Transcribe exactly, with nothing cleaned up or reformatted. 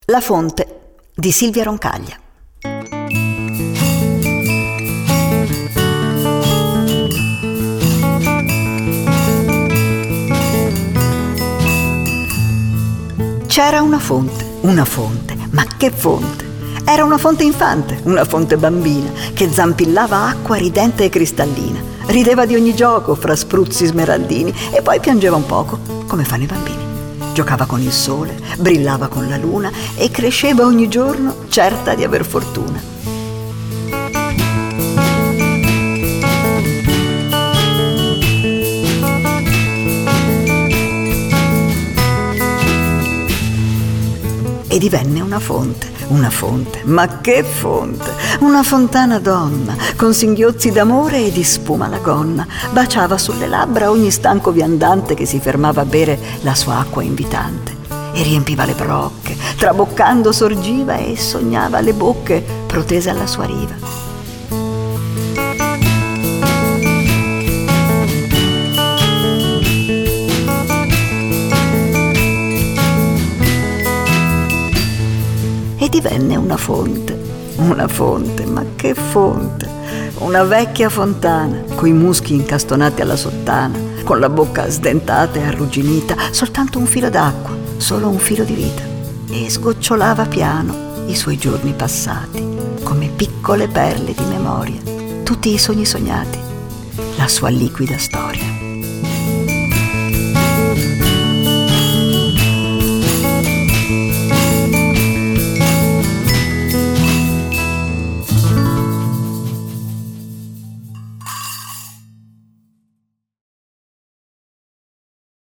La fonte di Silvia Roncaglia. C'era una fonte, una fonte, ma che fonte! Era una fonte infante, una fonte bambina, che zampillava acqua ridente e cristallina, rideva di ogni gioco fra spruzzi smeraldini e poi piangeva un poco, come fanno i bambini. Giocava con il sole, brillava con la luna e cresceva ogni giorno certa di aver fortuna. E divenne una fonte, una fonte, ma che fonte! Una fontana donna, con singhiozzi d'amore e di spuma alla gonna, baciava sulle labbra ogni stanco viandante che si fermava a bere la sua acqua invitante, e riempiva le brocche, traboccando sorgiva e sognava le bocche protese alla sua riva. E divenne una fonte, una fonte, ma che fonte! Una vecchia fontana, coi muschi incastonati alla sottana, con la bocca sdentata e arrugginita, soltanto un filo d'acqua, solo un filo di vita. E sgocciolava piano i suoi giorni passati, come piccole perle di memoria, tutti i sogni sognati, la sua liquida storia.